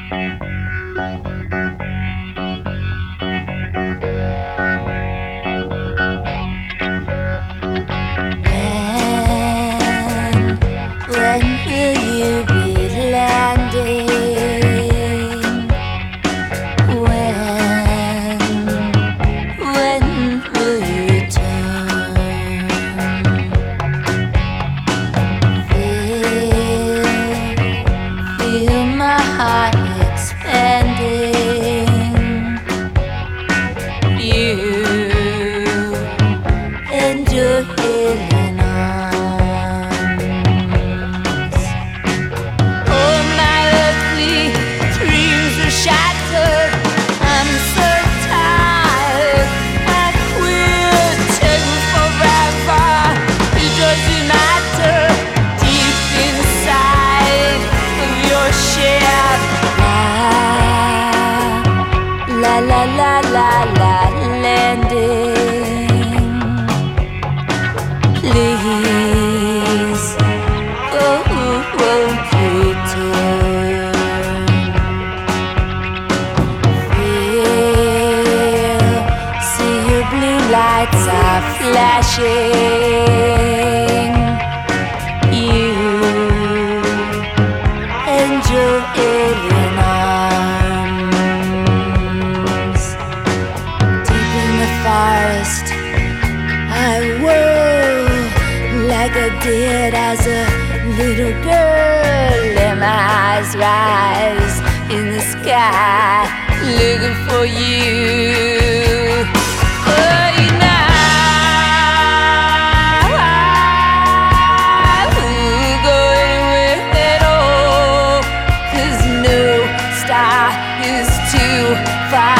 When will you be landing? When will you return? Feel my heart expanding. You and your healing arms. All my earthly dreams are shattered. I'm so tired. I quit taking forever. It doesn't matter. Deep inside of your ship, la la la la la landing. Please, oh, won't return. See your blue lights are flashing. You and your alien arms. Deep in the forest, I whirl like I did as a little girl, and my eyes rise in the sky, looking for you. Oh, you know, going with it all, 'cause no star is too far